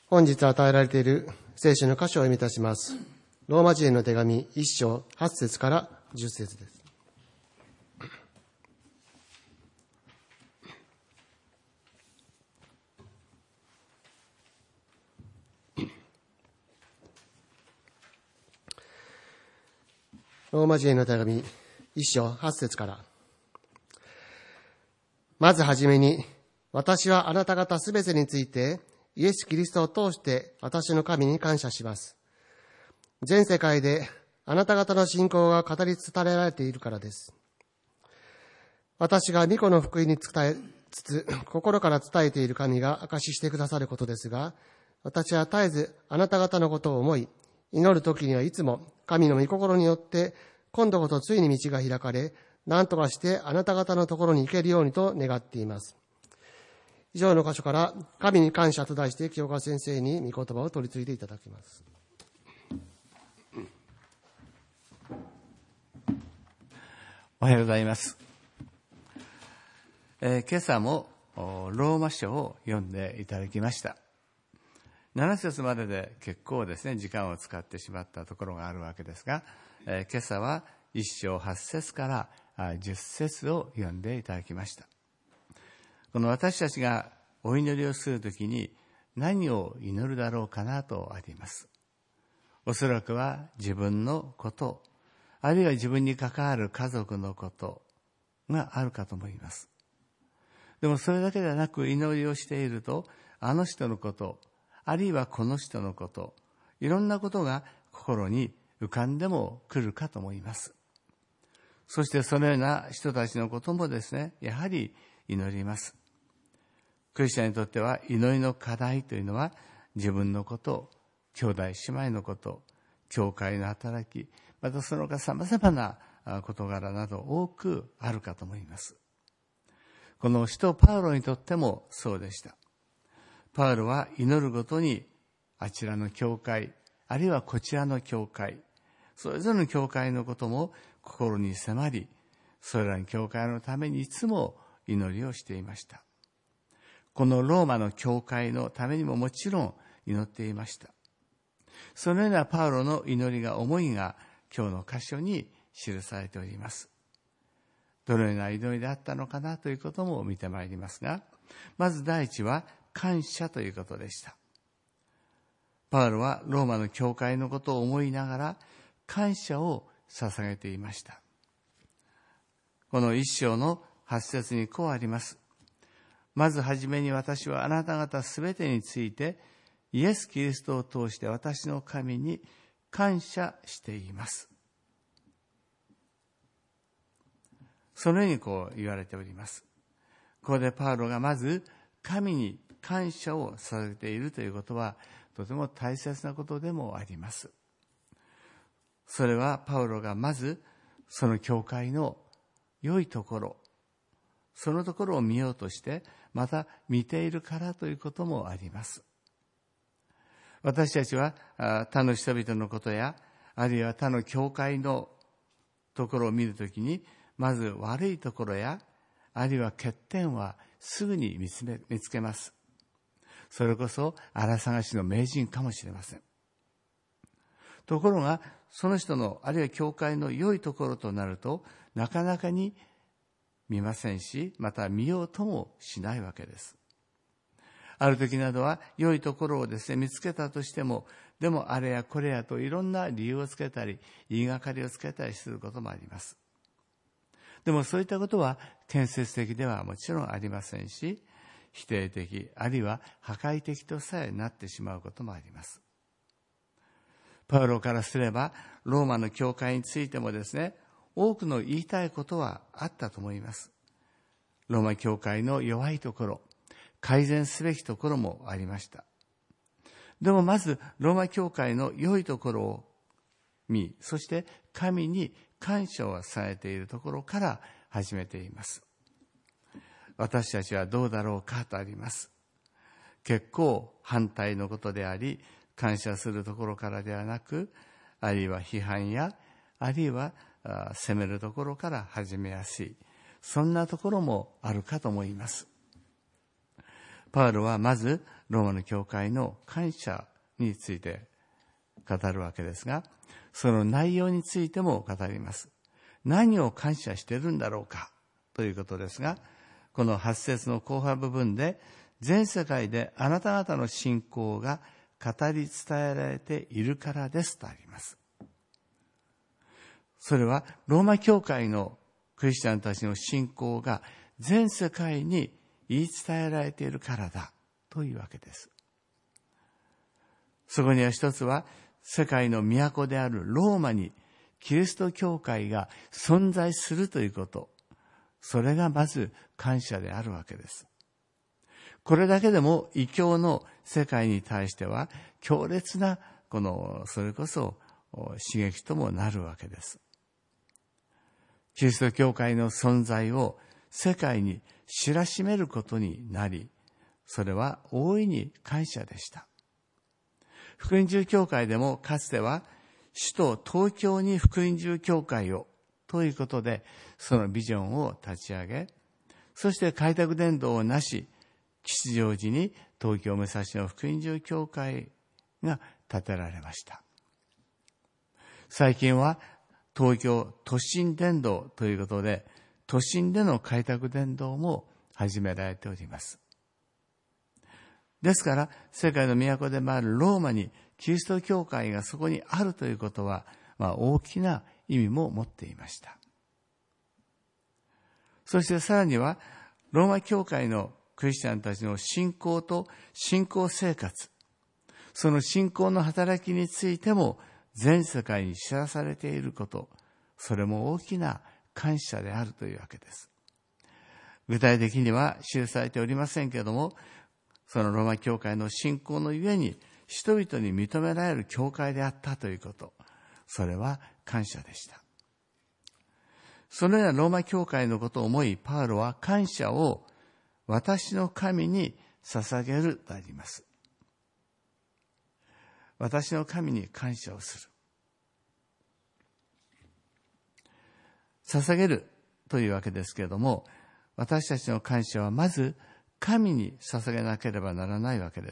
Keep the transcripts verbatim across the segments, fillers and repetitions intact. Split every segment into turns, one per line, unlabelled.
本日与えられている聖書の箇所を読みいたします。ローマ人への手紙いっ章はち節からじゅっ節です。ローマ人への手紙いっ章はち節から。まずはじめに、私はあなた方すべてについてイエス・キリストを通して私の神に感謝します。全世界であなた方の信仰が語り伝えられているからです。私が御子の福音に伝えつつ、心から伝えている神が証ししてくださることですが、私は絶えずあなた方のことを思い、祈るときにはいつも神の御心によって、今度こそついに道が開かれ、何とかしてあなた方のところに行けるようにと願っています。以上の箇所から神に感謝と題して清川先生に御言葉を取り次いでいただきます。
おはようございます。えー、今朝もローマ書を読んでいただきました。なな節までで結構ですね時間を使ってしまったところがあるわけですが、えー、今朝はいっ章はち節からじゅっ節を読んでいただきました。この私たちがお祈りをするときに何を祈るだろうかなとあります。おそらくは自分のこと、あるいは自分に関わる家族のことがあるかと思います。でもそれだけではなく、祈りをしていると、あの人のこと、あるいはこの人のこと、いろんなことが心に浮かんでも来るかと思います。そしてそのような人たちのこともですね、やはり祈ります。クリスチャンにとっては祈りの課題というのは、自分のこと、兄弟姉妹のこと、教会の働き、またその他様々な事柄など多くあるかと思います。この使徒パウロにとってもそうでした。パウロは祈るごとに、あちらの教会、あるいはこちらの教会、それぞれの教会のことも心に迫り、それらの教会のためにいつも祈りをしていました。このローマの教会のためにももちろん祈っていました。そのようなパウロの祈りが、思いが今日の箇所に記されております。どのような祈りであったのかなということも見てまいりますが、まず第一は感謝ということでした。パウロはローマの教会のことを思いながら感謝を捧げていました。この一章の八節にこうあります。まずはじめに、私はあなた方すべてについてイエス・キリストを通して私の神に感謝しています。そのようにこう言われております。ここでパウロがまず神に感謝を捧げているということは、とても大切なことでもあります。それはパウロがまずその教会の良いところ、そのところを見ようとして、また見ているからということもあります。私たちは他の人々のことや、あるいは他の教会のところを見るときに、まず悪いところや、あるいは欠点はすぐに見つめ、見つけます。それこそ荒探しの名人かもしれません。ところが、その人の、あるいは教会の良いところとなると、なかなかに見ませんし、また見ようともしないわけです。ある時などは良いところをですね、見つけたとしても、でもあれやこれやといろんな理由をつけたり、言いがかりをつけたりすることもあります。でもそういったことは建設的ではもちろんありませんし、否定的、あるいは破壊的とさえなってしまうこともあります。パウロからすれば、ローマの教会についてもですね、多くの言いたいことはあったと思います。ローマ教会の弱いところ、改善すべきところもありました。でもまず、ローマ教会の良いところを見、そして神に感謝をされているところから始めています。私たちはどうだろうかとあります。結構反対のことであり、感謝するところからではなく、あるいは批判や、あるいは責めるところから始めやすい、そんなところもあるかと思います。パウロはまずローマの教会の感謝について語るわけですが、その内容についても語ります。何を感謝しているんだろうかということですが、このはち節の後半部分で、全世界であなた方の信仰が語り伝えられているからですとあります。それはローマ教会のクリスチャンたちの信仰が全世界に言い伝えられているからだというわけです。そこには一つは、世界の都であるローマにキリスト教会が存在するということ、それがまず感謝であるわけです。これだけでも異教の世界に対しては強烈なこのそれこそ刺激ともなるわけです。キリスト教会の存在を世界に知らしめることになり、それは大いに感謝でした。福音住教会でもかつては首都東京に福音住教会をということでそのビジョンを立ち上げ、そして開拓伝道をなし、吉祥寺に東京武蔵野福音住教会が建てられました。最近は東京都心伝道ということで都心での開拓伝道も始められております。ですから世界の都でもあるローマにキリスト教会がそこにあるということは、まあ、大きな意味も持っていました。そしてさらにはローマ教会のクリスチャンたちの信仰と信仰生活、その信仰の働きについても全世界に知らされていること、それも大きな感謝であるというわけです。具体的には記されておりませんけれども、そのローマ教会の信仰のゆえに人々に認められる教会であったということ、それは感謝でした。そのようなローマ教会のことを思い、パウロは感謝を私の神に捧げるとあります。私の神に感謝をする。捧げるというわけですけれども、私たちの感謝はまず神に捧げなければならないわけです。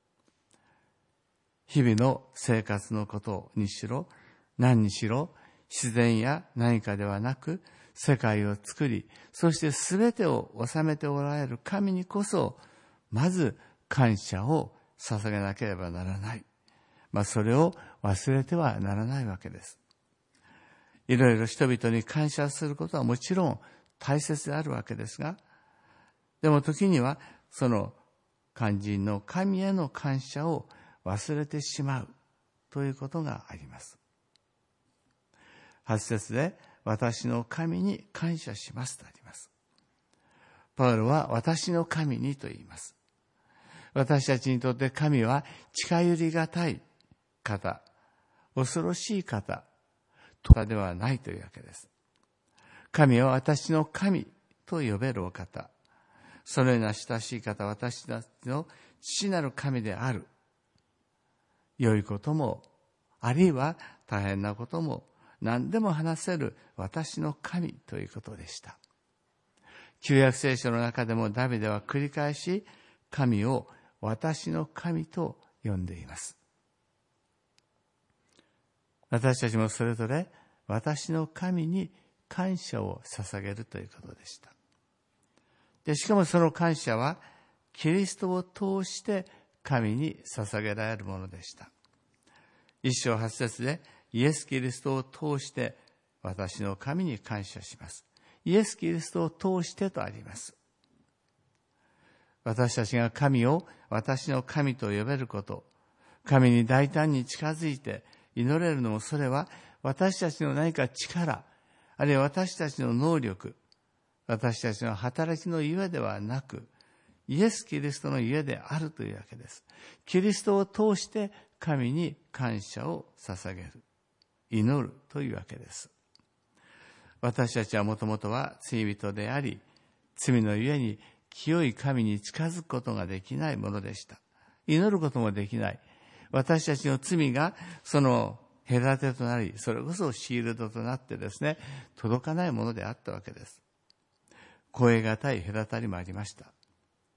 日々の生活のことにしろ、何にしろ、自然や何かではなく、世界を作り、そして全てを治めておられる神にこそ、まず感謝を捧げなければならない。まあ、それを忘れてはならないわけです。いろいろ人々に感謝することはもちろん大切であるわけですが、でも時にはその肝心の神への感謝を忘れてしまうということがあります。はち節で私の神に感謝しますとあります。パウロは私の神にと言います。私たちにとって神は近寄りがたい方、恐ろしい方とかではないというわけです。神は私の神と呼べるお方、そのような親しい方、私たちの父なる神である。良いことも、あるいは大変なことも、何でも話せる私の神ということでした。旧約聖書の中でもダビデは繰り返し神を私の神と呼んでいます。私たちもそれぞれ私の神に感謝を捧げるということでした。で、しかもその感謝はキリストを通して神に捧げられるものでした。一章八節でイエス・キリストを通して私の神に感謝します。イエス・キリストを通してとあります。私たちが神を私の神と呼べること、神に大胆に近づいて祈れるのも、それは私たちの何か力、あるいは私たちの能力、私たちの働きのゆえではなく、イエス・キリストのゆえであるというわけです。キリストを通して神に感謝を捧げる、祈るというわけです。私たちはもともとは罪人であり、罪のゆえに清い神に近づくことができないものでした。祈ることもできない。私たちの罪がその隔てとなり、それこそシールドとなってですね、届かないものであったわけです。越え難い隔たりもありました。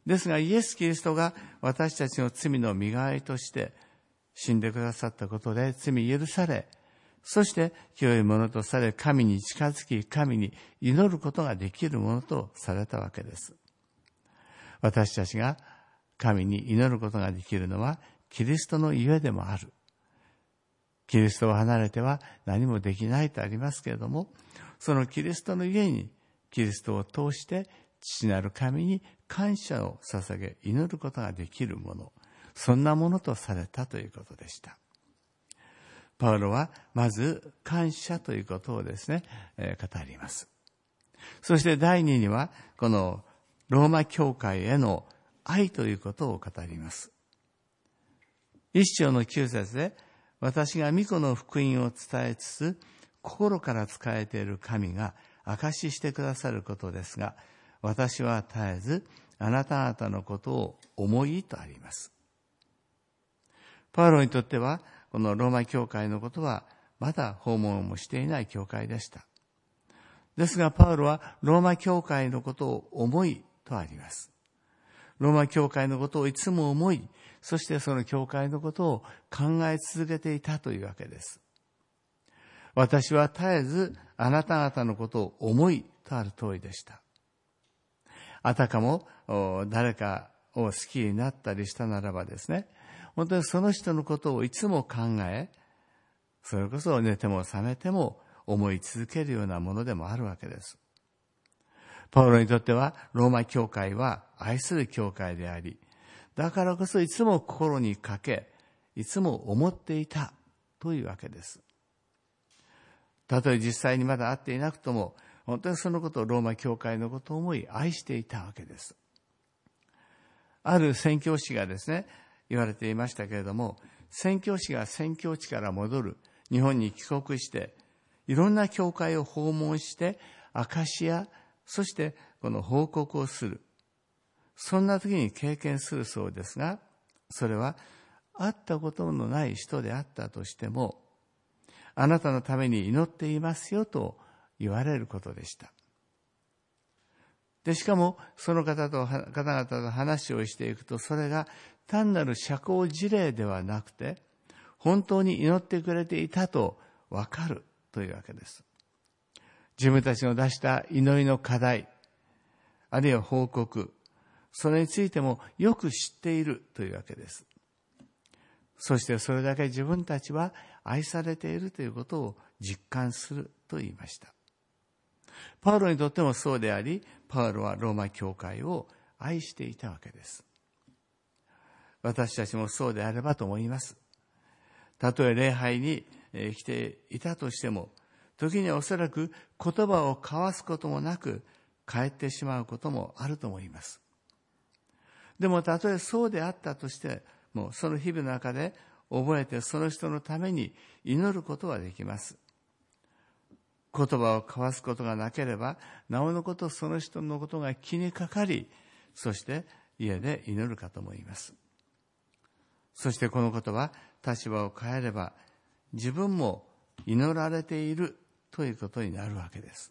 ですがイエス・キリストが私たちの罪の身代わりとして死んでくださったことで罪許され、そして清いものとされ、神に近づき、神に祈ることができるものとされたわけです。私たちが神に祈ることができるのはキリストのゆえでもある。キリストを離れては何もできないとありますけれども、そのキリストのゆえにキリストを通して父なる神に感謝を捧げ祈ることができるもの、そんなものとされたということでした。パウロはまず感謝ということをですね、えー、語ります。そして第二にはこのローマ教会への愛ということを語ります。一章の九節で、私が御子の福音を伝えつつ心から仕えている神が証ししてくださることですが、私は絶えずあなた方のことを思いとあります。パウロにとってはこのローマ教会のことはまだ訪問もしていない教会でした。ですがパウロはローマ教会のことを思いとあります。ローマ教会のことをいつも思い、そしてその教会のことを考え続けていたというわけです。私は絶えずあなた方のことを思いとある通りでした。あたかも誰かを好きになったりしたならばですね、本当にその人のことをいつも考え、それこそ寝ても覚めても思い続けるようなものでもあるわけです。パウロにとってはローマ教会は愛する教会であり、だからこそいつも心にかけ、いつも思っていたというわけです。たとえ実際にまだ会っていなくとも、本当にそのことをローマ教会のことを思い愛していたわけです。ある宣教師がですね、言われていましたけれども、宣教師が宣教地から戻る、日本に帰国して、いろんな教会を訪問して、証しや、そしてこの報告をする。そんな時に経験するそうですが、それは会ったことのない人であったとしても、あなたのために祈っていますよと言われることでした。で、しかもその方と方々と話をしていくと、それが単なる社交辞令ではなくて、本当に祈ってくれていたとわかるというわけです。自分たちの出した祈りの課題、あるいは報告、それについてもよく知っているというわけです。そしてそれだけ自分たちは愛されているということを実感すると言いました。パウロにとってもそうであり、パウロはローマ教会を愛していたわけです。私たちもそうであればと思います。たとえ礼拝に来ていたとしても、時にはおそらく言葉を交わすこともなく帰ってしまうこともあると思います。でもたとえそうであったとしても、その日々の中で覚えてその人のために祈ることはできます。言葉を交わすことがなければ、なおのことその人のことが気にかかり、そして家で祈るかと思います。そしてこのことは立場を変えれば、自分も祈られているということになるわけです。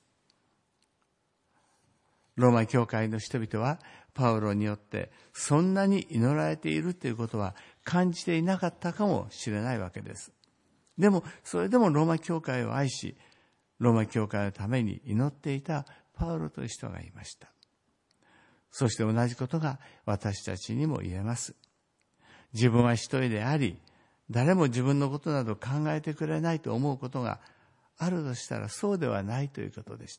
ローマ教会の人々はパウロによってそんなに祈られているということは感じていなかったかもしれないわけです。でもそれでもローマ教会を愛し、ローマ教会のために祈っていたパウロという人がいました。そして同じことが私たちにも言えます。自分は一人であり、誰も自分のことなど考えてくれないと思うことがあるとしたら、そうではないということでした。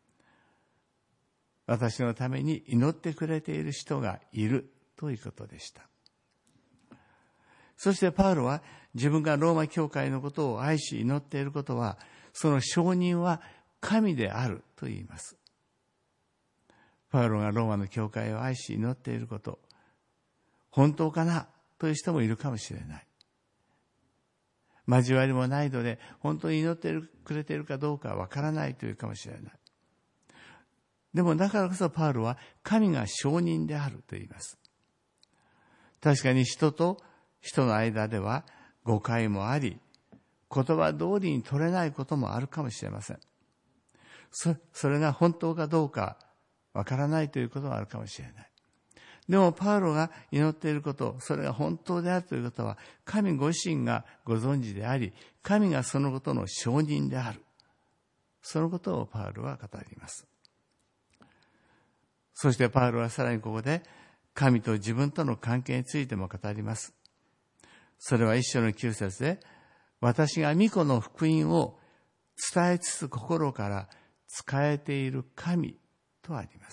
私のために祈ってくれている人がいるということでした。そしてパウロは自分がローマ教会のことを愛し祈っていることは、その証人は神であると言います。パウロがローマの教会を愛し祈っていること、本当かなという人もいるかもしれない。交わりもないので本当に祈ってくれているかどうかわからないというかもしれない。でもだからこそパウロは神が証人であると言います。確かに人と人の間では誤解もあり、言葉通りに取れないこともあるかもしれません。そ, それが本当かどうかわからないということがあるかもしれない。 でもパウロが祈っていること、それが本当であるということは、神ご自身がご存知であり、神がそのことの証人である。そのことをパウロは語ります。そしてパウロはさらにここで、神と自分との関係についても語ります。それは一章のきゅう節で、私が御子の福音を伝えつつ心から仕えている神とあります。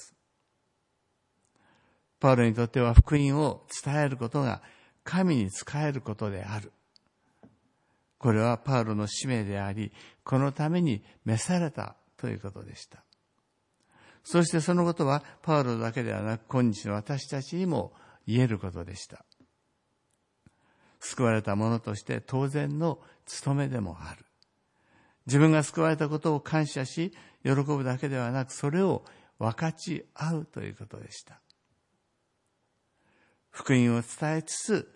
パウロにとっては福音を伝えることが神に仕えることである。これはパウロの使命であり、このために召されたということでした。そしてそのことはパウロだけではなく、今日の私たちにも言えることでした。救われた者として当然の務めでもある。自分が救われたことを感謝し、喜ぶだけではなく、それを分かち合うということでした。福音を伝えつつ、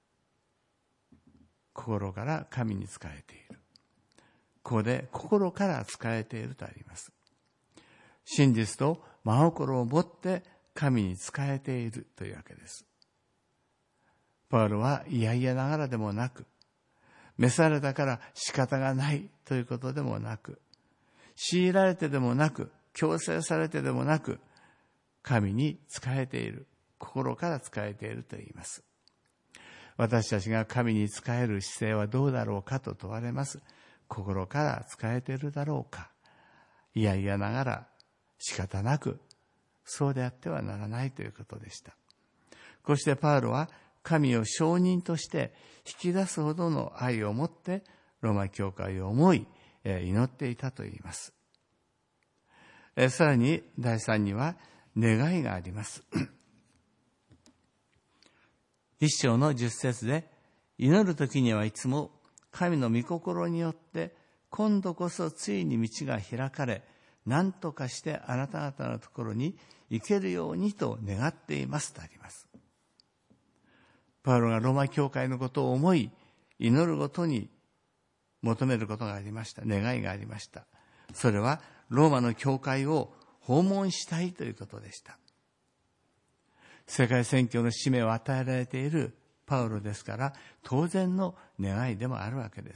心から神に仕えている。ここで心から仕えているとあります。真実と真心を持って神に仕えているというわけです。パウロは嫌々ながらでもなく、召されたから仕方がないということでもなく、強いられてでもなく、強制されてでもなく、神に仕えている。心から仕えていると言います。私たちが神に仕える姿勢はどうだろうかと問われます。心から仕えているだろうか。いやいやながら仕方なく、そうであってはならないということでした。こうしてパウロは神を証人として引き出すほどの愛を持ってローマ教会を思い祈っていたと言います。さらにだいさんには願いがあります。一章の十節で、祈るときにはいつも神の御心によって今度こそついに道が開かれ、何とかしてあなた方のところに行けるようにと願っていますとあります。パウロがローマ教会のことを思い、祈るごとに求めることがありました。願いがありました。それはローマの教会を訪問したいということでした。世界宣教の使命を与えられているパウロですから、当然の願いでもあるわけです。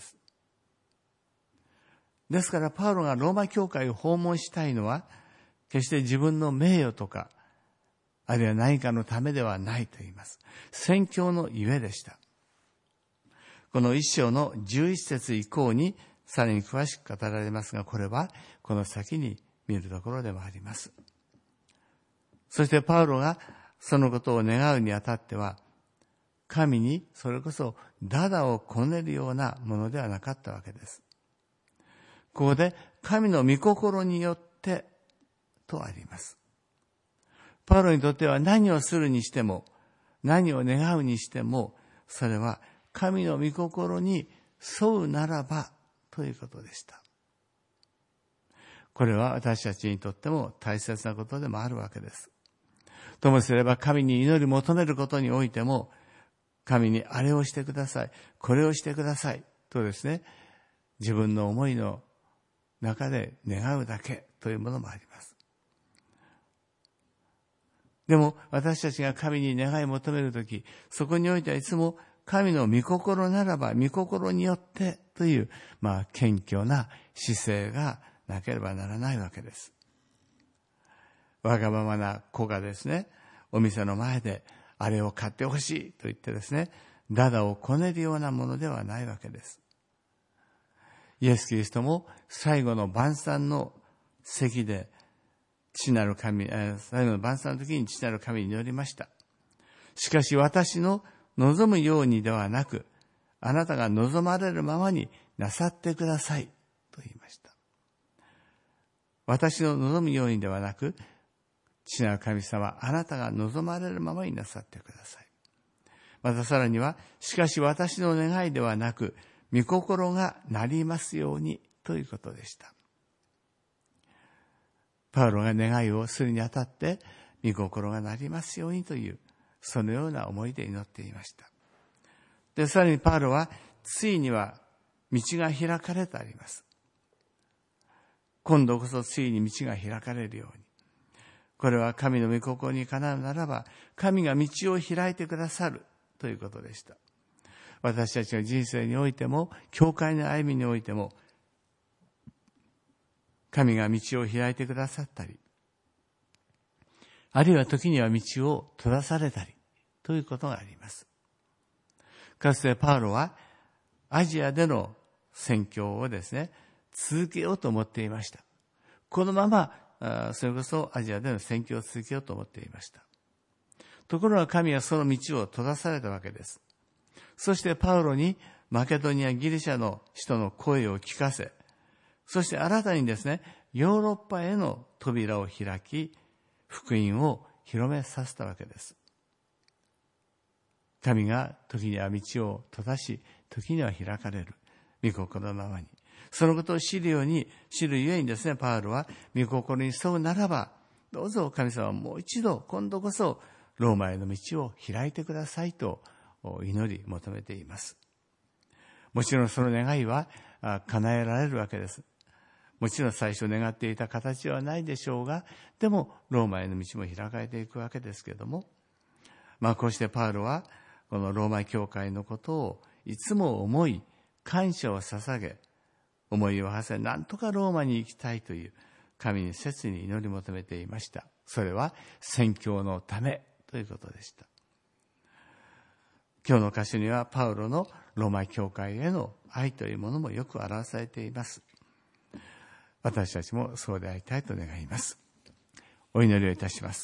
ですからパウロがローマ教会を訪問したいのは、決して自分の名誉とか、あるいは何かのためではないと言います。宣教のゆえでした。この一章の十一節以降にさらに詳しく語られますが、これはこの先に見るところでもあります。そしてパウロがそのことを願うにあたっては、神にそれこそダダをこねるようなものではなかったわけです。ここで神の御心によってとあります。パウロにとっては何をするにしても、何を願うにしても、それは神の御心に沿うならばということでした。これは私たちにとっても大切なことでもあるわけです。ともすれば神に祈り求めることにおいても、神にあれをしてください、これをしてくださいとですね、自分の思いの中で願うだけというものもあります。でも私たちが神に願い求めるとき、そこにおいてはいつも神の御心ならば御心によってという、まあ謙虚な姿勢がなければならないわけです。わがままな子がですね、お店の前であれを買ってほしいと言ってですね、ダダをこねるようなものではないわけです。イエス・キリストも最後の晩餐の席で父なる神、最後の晩餐の時に父なる神に祈りました。しかし私の望むようにではなく、あなたが望まれるままになさってくださいと言いました。私の望むようにではなく、父なる神様、あなたが望まれるままになさってください。またさらには、しかし私の願いではなく、御心がなりますようにということでした。パウロが願いをするにあたって、御心がなりますようにという、そのような思いで祈っていました。で、さらにパウロは、ついには道が開かれてあります。今度こそついに道が開かれるように。 これは神の御心にかなうならば、神が道を開いてくださるということでした。私たちの人生においても、教会の歩みにおいても、神が道を開いてくださったり、あるいは時には道を閉ざされたりということがあります。かつてパウロはアジアでの宣教をですね、続けようと思っていました。このままそれこそアジアでの宣教を続けようと思っていました。ところが神はその道を閉ざされたわけです。そしてパウロにマケドニア、ギリシャの人の声を聞かせ、そして新たにですね、ヨーロッパへの扉を開き、福音を広めさせたわけです。神が時には道を閉ざし、時には開かれる。御心のままに。そのことを知るように、知るゆえにですね、パウロは御心に沿うならば、どうぞ神様はもう一度、今度こそローマへの道を開いてくださいと祈り求めています。もちろんその願いは叶えられるわけです。もちろん最初願っていた形はないでしょうが、でもローマへの道も開かれていくわけですけれども、まあこうしてパウロはこのローマ教会のことをいつも思い、感謝を捧げ、思いを馳せ、なんとかローマに行きたいという神に切に祈り求めていました。それは宣教のためということでした。今日の箇所にはパウロのローマ教会への愛というものもよく表されています。私たちもそうでありたいと願います。お祈りをいたします。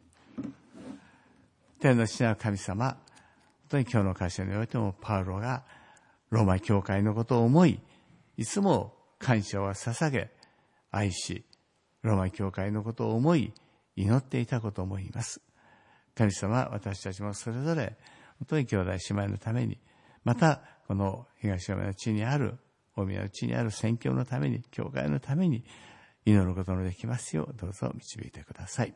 天の父なる神様、本当に今日の箇所においてもパウロがローマ教会のことを思い、いつも感謝を捧げ、愛し、ローマ教会のことを思い、祈っていたことを思います。神様、私たちもそれぞれ本当に兄弟姉妹のために、またこの東山の地にある大宮の地にある宣教のために、教会のために祈ることのできますよう、どうぞ導いてください。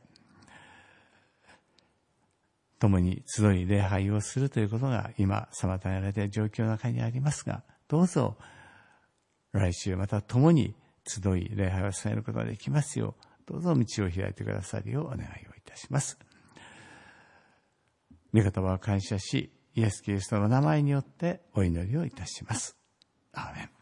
共に集い礼拝をするということが今妨げられている状況の中にありますが、どうぞ来週また共に集い礼拝をされることができますよう、どうぞ道を開いてくださるようお願いをいたします。御言葉を感謝し、イエス・キリストの名前によってお祈りをいたします。アーメン。